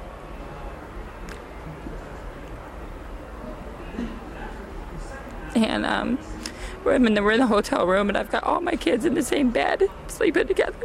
And um, we're in, the, we're in the hotel room, and I've got all my kids in the same bed, sleeping together.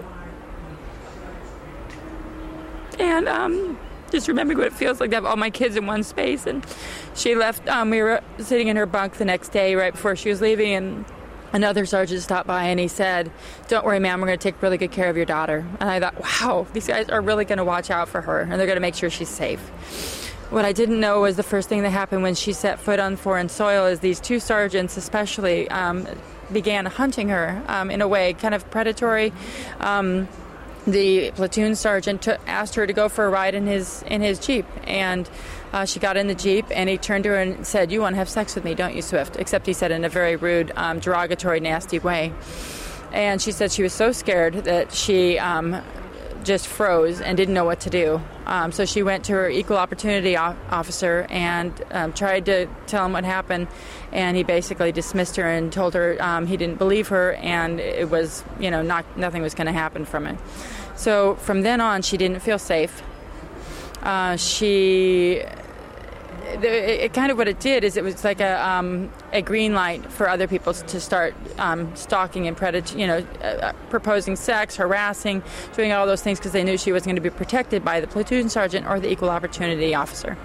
And um, just remembering what it feels like to have all my kids in one space. And she left. Um, we were sitting in her bunk the next day, right before she was leaving, and another sergeant stopped by, and he said, "Don't worry, ma'am, we're going to take really good care of your daughter." And I thought, wow, these guys are really going to watch out for her, and they're going to make sure she's safe. What I didn't know was the first thing that happened when she set foot on foreign soil is these two sergeants especially um, began hunting her um, in a way kind of predatory. Um, the platoon sergeant took, asked her to go for a ride in his in his Jeep, and uh, she got in the Jeep, and he turned to her and said, "You want to have sex with me, don't you, Swift?" Except he said in a very rude, um, derogatory, nasty way. And she said she was so scared that she um, just froze and didn't know what to do. Um, so she went to her equal opportunity o- officer and um, tried to tell him what happened, and he basically dismissed her and told her um, he didn't believe her, and it was, you know, not nothing was going to happen from it. So from then on, she didn't feel safe. Uh, she, it, it kind of what it did is it was like a um, a green light for other people to start um, stalking and predat- you know, uh, proposing sex, harassing, doing all those things because they knew she was going to be protected by the platoon sergeant or the equal opportunity officer.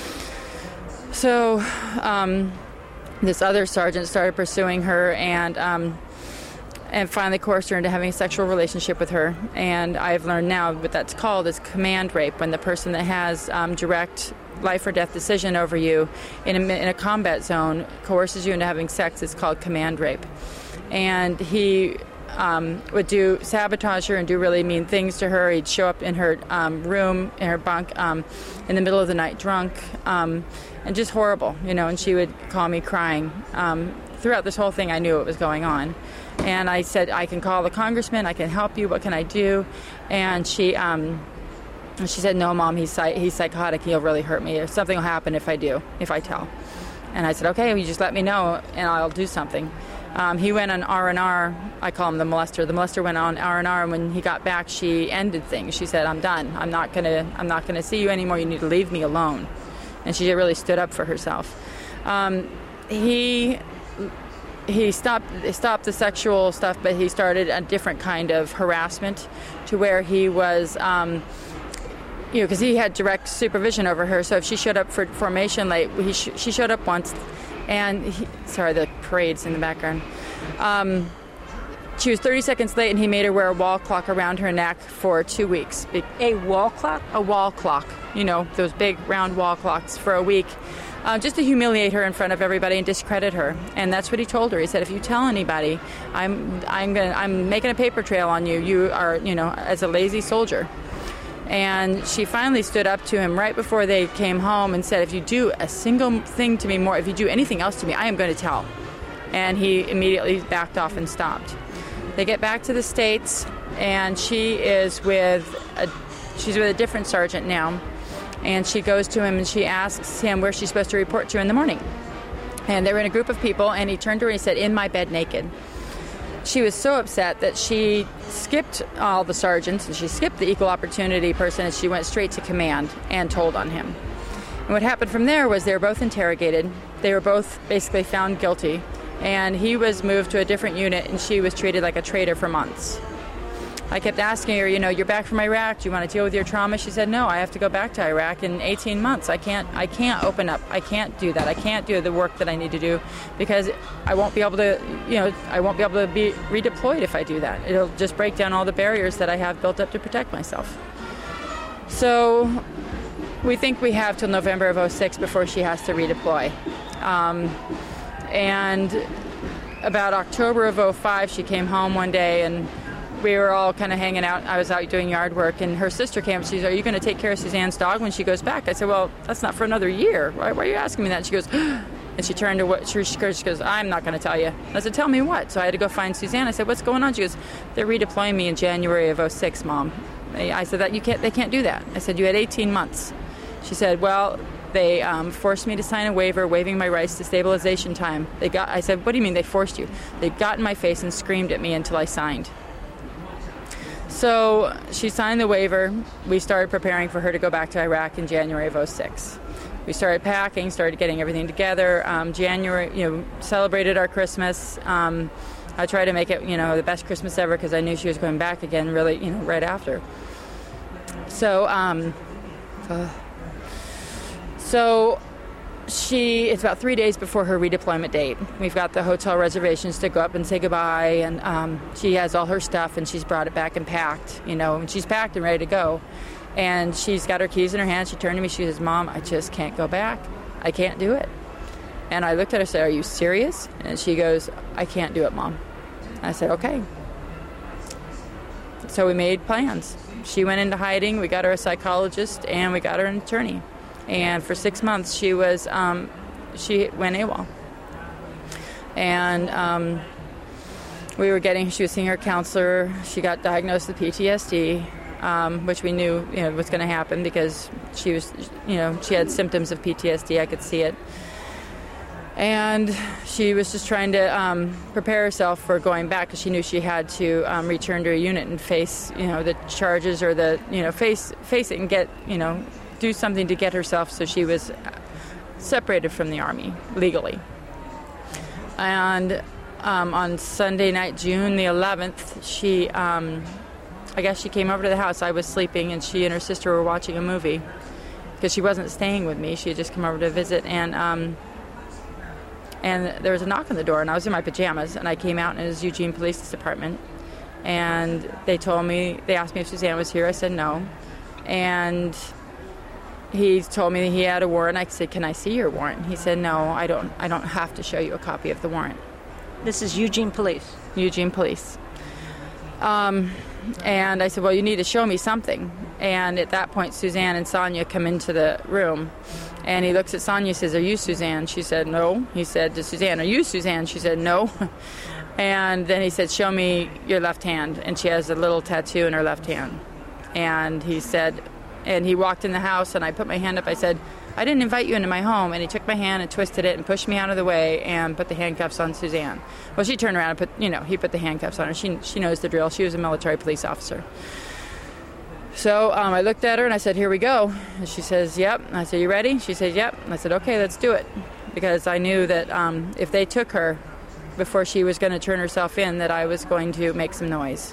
So um, this other sergeant started pursuing her and um, and finally coerced her into having a sexual relationship with her. And I've learned now what that's called is command rape, when the person that has um, direct life or death decision over you in a, in a combat zone coerces you into having sex. It's called command rape. And he um, would do sabotage her and do really mean things to her. He'd show up in her um, room, in her bunk, um, in the middle of the night drunk, um, and just horrible, you know, and she would call me crying. Um, throughout this whole thing, I knew what was going on. And I said, "I can call the congressman, I can help you, what can I do?" And she um, she said, "No, Mom, he's he's psychotic, he'll really hurt me. Or something will happen if I do, if I tell." And I said, "Okay, well, you just let me know and I'll do something." Um, he went on R and R, I call him the molester. The molester went on R and R, and when he got back, she ended things. She said, "I'm done. I'm not gonna I'm not gonna see you anymore. You need to leave me alone." And she really stood up for herself. Um, he He stopped stopped the sexual stuff, but he started a different kind of harassment to where he was, um, you know, because he had direct supervision over her. So if she showed up for formation late, he sh- she showed up once, and he, sorry, the parade's in the background. Um, she was thirty seconds late, and he made her wear a wall clock around her neck for two weeks. A wall clock? A wall clock. You know, those big round wall clocks for a week. Uh, just to humiliate her in front of everybody and discredit her. And that's what he told her. He said, "If you tell anybody, I'm I'm gonna I'm making a paper trail on you. You are, you know, as a lazy soldier." And she finally stood up to him right before they came home and said, "If you do a single thing to me more, if you do anything else to me, I am going to tell." And he immediately backed off and stopped. They get back to the States, and she is with a she's with a different sergeant now. And she goes to him and she asks him where she's supposed to report to in the morning. And they were in a group of people, and he turned to her and he said, "In my bed naked." She was so upset that she skipped all the sergeants and she skipped the equal opportunity person, and she went straight to command and told on him. And what happened from there was they were both interrogated. They were both basically found guilty. And he was moved to a different unit, and she was treated like a traitor for months. I kept asking her, you know, you're back from Iraq. Do you want to deal with your trauma? She said, no, I have to go back to Iraq in eighteen months. I can't, I can't open up. I can't do that. I can't do the work that I need to do because I won't be able to, you know, I won't be able to be redeployed if I do that. It'll just break down all the barriers that I have built up to protect myself. So we think we have till November of oh six before she has to redeploy. Um, and about October of oh five, she came home one day and we were all kind of hanging out. I was out doing yard work, and her sister came. She said, are you going to take care of Suzanne's dog when she goes back? I said, well, that's not for another year. Why, why are you asking me that? She goes, and she turned to what she, she goes, I'm not going to tell you. I said, tell me what? So I had to go find Suzanne. I said, what's going on? She goes, they're redeploying me in January of oh six, Mom. I said, that you can't. They can't do that. I said, you had eighteen months. She said, well, they um, forced me to sign a waiver waiving my rights to stabilization time. They got. I said, what do you mean they forced you? They got in my face and screamed at me until I signed. So she signed the waiver. We started preparing for her to go back to Iraq in January of oh six. We started packing, started getting everything together. Um, January, you know, celebrated our Christmas. Um, I tried to make it, you know, the best Christmas ever because I knew she was going back again really, you know, right after. So, um, uh, so she, it's about three days before her redeployment date. We've got the hotel reservations to go up and say goodbye, and um, she has all her stuff, and she's brought it back and packed, you know, and she's packed and ready to go. And she's got her keys in her hand. She turned to me, she says, Mom, I just can't go back. I can't do it. And I looked at her and said, are you serious? And she goes, I can't do it, Mom. I said, okay. So we made plans. She went into hiding, we got her a psychologist, and we got her an attorney. And for six months, she was, um, she went AWOL. And um, we were getting, she was seeing her counselor. She got diagnosed with P T S D, um, which we knew, you know, was going to happen because she was, you know, she had symptoms of P T S D. I could see it. And she was just trying to um, prepare herself for going back because she knew she had to um, return to a unit and face, you know, the charges or the, you know, face face it and get, you know, do something to get herself so she was separated from the Army legally. And um, on Sunday night, June the eleventh, she, um, I guess she came over to the house. I was sleeping, and she and her sister were watching a movie because she wasn't staying with me. She had just come over to visit, and um, and there was a knock on the door, and I was in my pajamas, and I came out, and it was Eugene Police Department, and they told me, they asked me if Suzanne was here. I said no, and he told me that he had a warrant. I said, can I see your warrant? He said, no, I don't I don't have to show you a copy of the warrant. This is Eugene Police. Eugene Police. Um, and I said, well, you need to show me something. And at that point, Suzanne and Sonia come into the room. And he looks at Sonia and says, are you Suzanne? She said, no. He said to Suzanne, are you Suzanne? She said, no. And then he said, show me your left hand. And she has a little tattoo in her left hand. And he said, and he walked in the house, and I put my hand up. I said, I didn't invite you into my home. And he took my hand and twisted it and pushed me out of the way and put the handcuffs on Suzanne. Well, she turned around and put, you know, he put the handcuffs on her. She she knows the drill. She was a military police officer. So um, I looked at her and I said, here we go. And she says, yep. And I said, you ready? She said, yep. And I said, okay, let's do it. Because I knew that um, if they took her before she was going to turn herself in, that I was going to make some noise.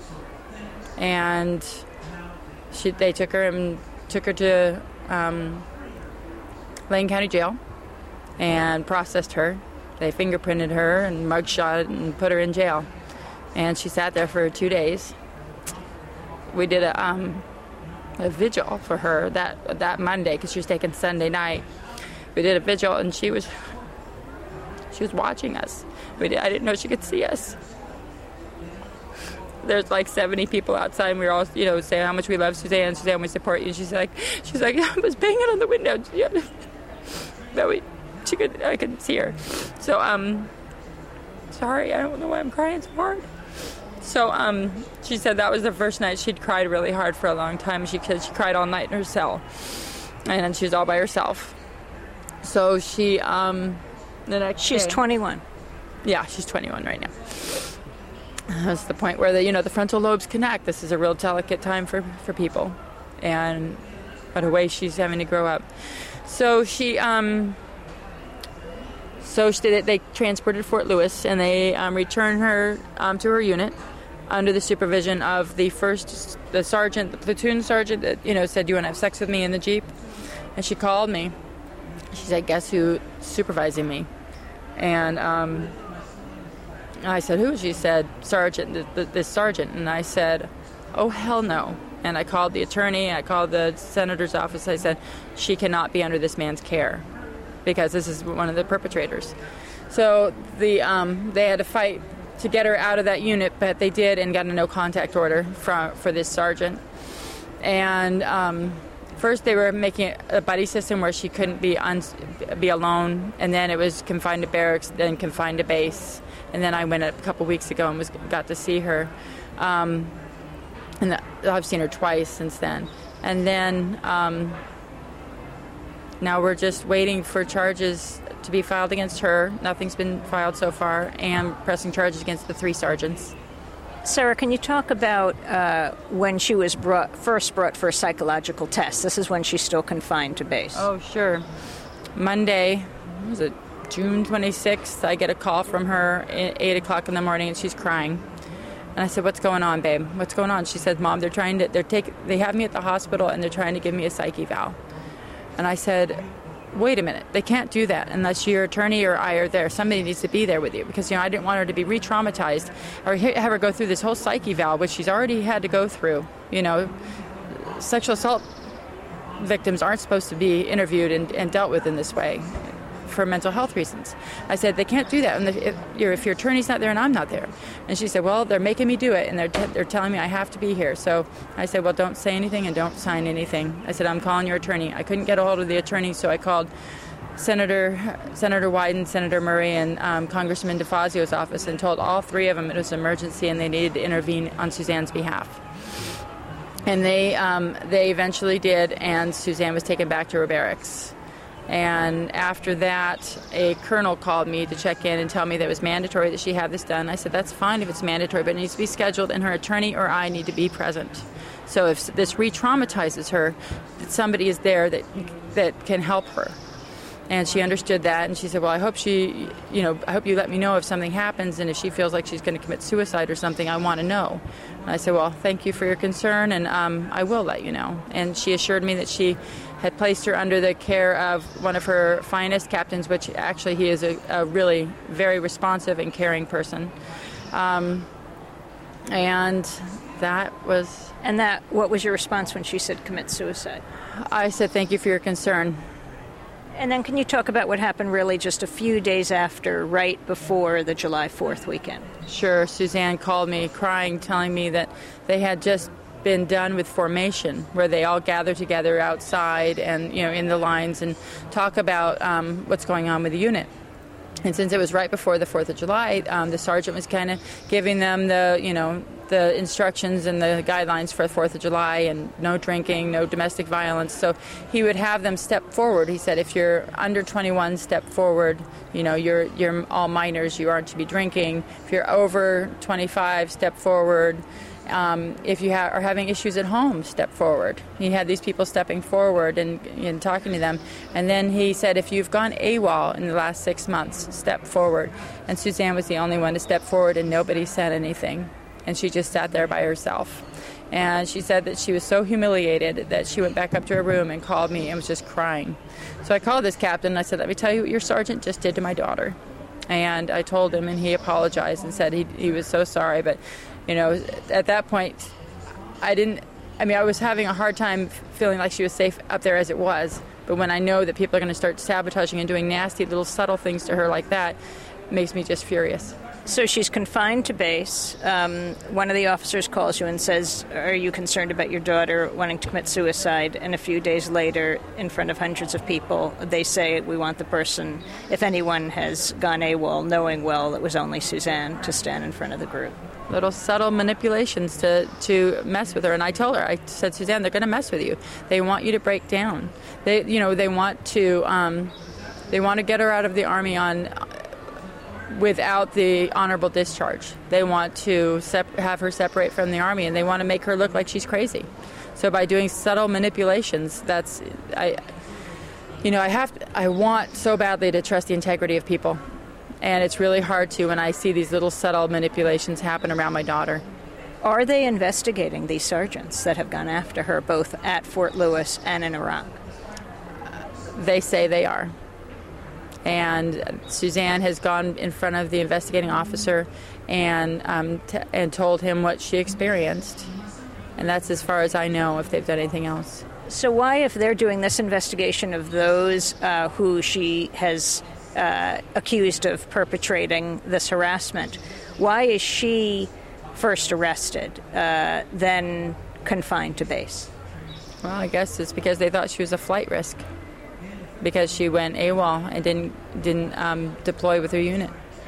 And she, they took her and took her to um, Lane County Jail and processed her. They fingerprinted her and mugshot and put her in jail. And she sat there for two days. We did a, um, a vigil for her that that Monday because she was taken Sunday night. We did a vigil, and she was she was watching us. We did, I didn't know she could see us. There's like seventy people outside, and we were all, you know, saying how much we love Suzanne. Suzanne, we support you. She's like, she's like, I was banging on the window, but we, she could, I could see her. So, um, sorry, I don't know why I'm crying so hard. So, um, she said that was the first night she'd cried really hard for a long time. She said she cried all night in her cell, and then she was all by herself. So she, um, the next she's day, twenty-one. Yeah, she's twenty-one right now. That's the point where the, you know, the frontal lobes connect. This is a real delicate time for, for people, and what a way she's having to grow up. So she, um, so she, they transported Fort Lewis, and they um, returned her um, to her unit. under the supervision of the first, the sergeant, the platoon sergeant that, you know, said, "Do you want to have sex with me in the Jeep?" And she called me. She said, "Guess who's supervising me?" And um, I said, "Who?" She said, "Sergeant, th- th- this sergeant." And I said, "Oh, hell no." And I called the attorney, I called the senator's office. I said, "She cannot be under this man's care because this is one of the perpetrators." So the um, they had to fight to get her out of that unit, but they did and got a no contact order for, for this sergeant. And um, first they were making a buddy system where she couldn't be un- be alone, and then it was confined to barracks, then confined to base. And then I went a couple weeks ago and was got to see her. Um, and I've seen her twice since then. And then um, now we're just waiting for charges to be filed against her. Nothing's been filed so far, and pressing charges against the three sergeants. Sarah, can you talk about uh, when she was brought, first brought for a psychological test? This is when she's still confined to base. Oh, sure. Monday, what was it, June twenty-sixth, I get a call from her at eight o'clock in the morning, and she's crying. And I said, "What's going on, babe? What's going on?" She said, "Mom, they're trying to, they're take, they have me at the hospital, and they're trying to give me a psych eval." And I said, "Wait a minute, they can't do that unless your attorney or I are there. Somebody needs to be there with you," because, you know, I didn't want her to be re-traumatized or have her go through this whole psych eval, which she's already had to go through. You know, sexual assault victims aren't supposed to be interviewed and, and dealt with in this way for mental health reasons. I said, "They can't do that and if, your, if your attorney's not there and I'm not there." And she said, "Well, they're making me do it, and they're, t- they're telling me I have to be here." So I said, "Well, don't say anything and don't sign anything." I said, "I'm calling your attorney." I couldn't get a hold of the attorney, so I called Senator Senator Wyden, Senator Murray, and um, Congressman DeFazio's office and told all three of them it was an emergency and they needed to intervene on Suzanne's behalf. And they, um, they eventually did, and Suzanne was taken back to her barracks. And after that, a colonel called me to check in and tell me that it was mandatory that she have this done. I said, "That's fine if it's mandatory, but it needs to be scheduled, and her attorney or I need to be present. So if this re-traumatizes her, that somebody is there that that can help her." And she understood that, and she said, "Well, I hope she, you know, I hope you let me know if something happens, and if she feels like she's going to commit suicide or something, I want to know." And I said, "Well, thank you for your concern, and um, I will let you know." And she assured me that she had placed her under the care of one of her finest captains, which actually he is a, a really very responsive and caring person. Um, and that was... And that, what was your response when she said commit suicide? I said, "Thank you for your concern." And then can you talk about what happened really just a few days after, right before the July fourth weekend? Sure. Suzanne called me crying, telling me that they had just been done with formation, where they all gather together outside and, you know, in the lines and talk about um, what's going on with the unit. And since it was right before the fourth of July, um, the sergeant was kind of giving them the, you know, the instructions and the guidelines for the fourth of July, and no drinking, no domestic violence. So he would have them step forward. He said, "If you're under twenty-one, step forward. You know, you're you're all minors. You aren't to be drinking. If you're over twenty-five, step forward. Um, if you ha- are having issues at home, step forward." He had these people stepping forward and, and talking to them. And then he said, "If you've gone AWOL in the last six months, step forward." And Suzanne was the only one to step forward, and nobody said anything. And she just sat there by herself. And she said that she was so humiliated that she went back up to her room and called me and was just crying. So I called this captain and I said, "Let me tell you what your sergeant just did to my daughter." And I told him, and he apologized and said he, he was so sorry. But, you know, at that point, I didn't, I mean, I was having a hard time feeling like she was safe up there as it was. But when I know that people are going to start sabotaging and doing nasty little subtle things to her like that, it makes me just furious. So she's confined to base. Um, one of the officers calls you and says, "Are you concerned about your daughter wanting to commit suicide?" And a few days later, in front of hundreds of people, they say, "We want the person, if anyone has gone AWOL, knowing well it was only Suzanne, to stand in front of the group." Little subtle manipulations to, to mess with her. And I told her, I said, "Suzanne, they're going to mess with you. They want you to break down. They, you know, they want to, um, they want to get her out of the Army on... without the honorable discharge. They want to sep- have her separate from the Army, and they want to make her look like she's crazy. So by doing subtle manipulations, that's, I, you know, I have, to, I want so badly to trust the integrity of people, and it's really hard to when I see these little subtle manipulations happen around my daughter. Are they investigating these sergeants that have gone after her both at Fort Lewis and in Iraq? They say they are. And Suzanne has gone in front of the investigating officer and um, t- and told him what she experienced. And that's as far as I know, if they've done anything else. So why, if they're doing this investigation of those uh, who she has uh, accused of perpetrating this harassment, why is she first arrested, uh, then confined to base? Well, I guess it's because they thought she was a flight risk, because she went AWOL and didn't didn't um, deploy with her unit.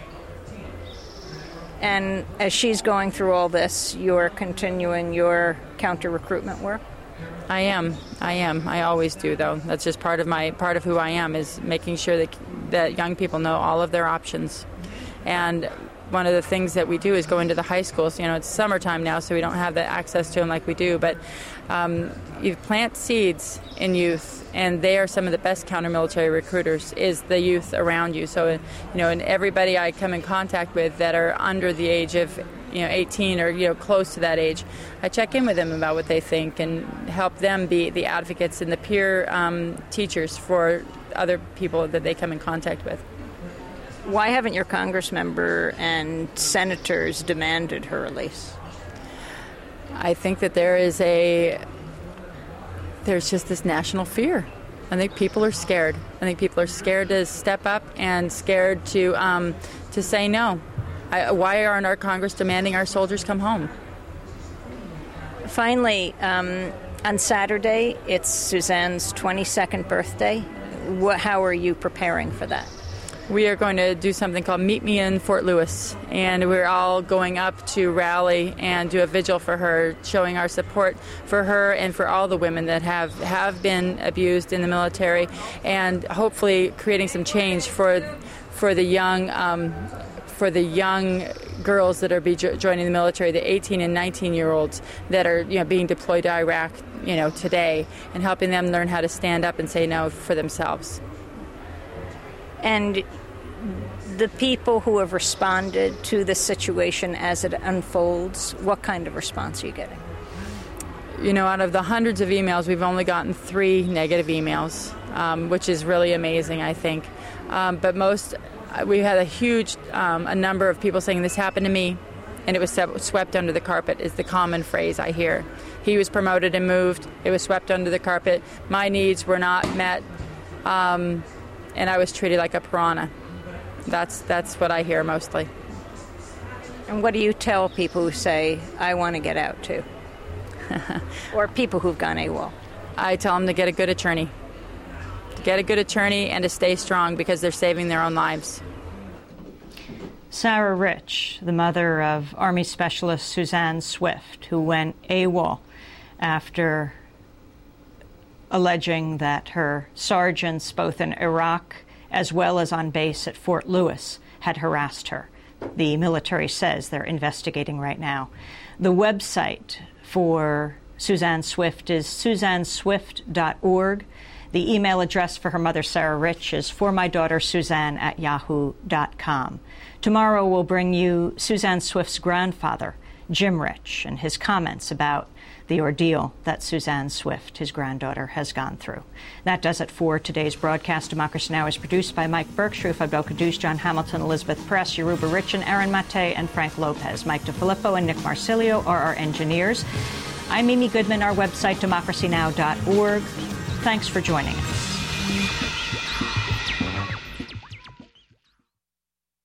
And as she's going through all this, you're continuing your counter-recruitment work? I am. I am. I always do, though. That's just part of my part of who I am, is making sure that that young people know all of their options. And one of the things that we do is go into the high schools. You know, it's summertime now, so we don't have the access to them like we do. But um, you plant seeds in youth, and they are some of the best counter-military recruiters, is the youth around you. So, you know, and everybody I come in contact with that are under the age of, you know, eighteen or, you know, close to that age, I check in with them about what they think and help them be the advocates and the peer um, teachers for other people that they come in contact with. Why haven't your Congress member and senators demanded her release? I think that there is a, there's just this national fear. I think people are scared. I think people are scared to step up and scared to um, to say no. I, why aren't our Congress demanding our soldiers come home? Finally, um, on Saturday, it's Suzanne's twenty-second birthday. What, how are you preparing for that? We are going to do something called Meet Me in Fort Lewis, and we're all going up to rally and do a vigil for her, showing our support for her and for all the women that have, have been abused in the military, and hopefully creating some change for for the young um, for the young girls that are be jo- joining the military, the eighteen and nineteen year olds that are, you know, being deployed to Iraq, you know, today, and helping them learn how to stand up and say no for themselves. And the people who have responded to this situation as it unfolds, what kind of response are you getting? You know, out of the hundreds of emails, we've only gotten three negative emails, um, which is really amazing, I think. Um, but most, we had a huge um, a number of people saying, this happened to me, and it was swept under the carpet, is the common phrase I hear. He was promoted and moved. It was swept under the carpet. My needs were not met. Um, And I was treated like a piranha. That's that's what I hear mostly. And what do you tell people who say, I want to get out too? Or people who've gone AWOL? I tell them to get a good attorney. To get a good attorney and to stay strong, because they're saving their own lives. Sarah Rich, the mother of Army Specialist Suzanne Swift, who went AWOL after alleging that her sergeants, both in Iraq as well as on base at Fort Lewis, had harassed her. The military says they're investigating right now. The website for Suzanne Swift is suzanne swift dot org. The email address for her mother, Sarah Rich, is for my daughter Suzanne at yahoo dot com. Tomorrow we'll bring you Suzanne Swift's grandfather, Jim Rich, and his comments about the ordeal that Suzanne Swift, his granddaughter, has gone through. That does it for today's broadcast. Democracy Now! Is produced by Mike Burke, Sharif Abdel-Kaddouche, John Hamilton, Elizabeth Press, Yoruba Rich, and Aaron Mate, and Frank Lopez. Mike DeFilippo and Nick Marsilio are our engineers. I'm Amy Goodman. Our website, democracy now dot org. Thanks for joining us.